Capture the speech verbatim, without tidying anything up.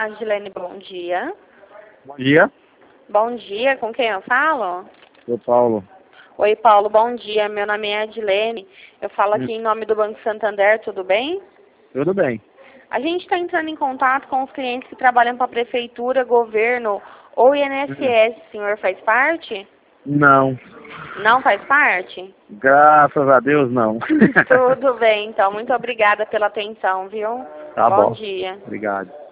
Adilene, bom dia. Bom dia. Bom dia, com quem eu falo? Sou Paulo. Oi, Paulo, bom dia. Meu nome é Adilene. Eu falo aqui Hum. em nome do Banco Santander, tudo bem? Tudo bem. A gente está entrando em contato com os clientes que trabalham para a prefeitura, governo ou I N S S. O senhor faz parte? Não. Não faz parte? Graças a Deus, não. Tudo bem, então. Muito obrigada pela atenção, viu? Tá Bom bom. dia. Obrigado.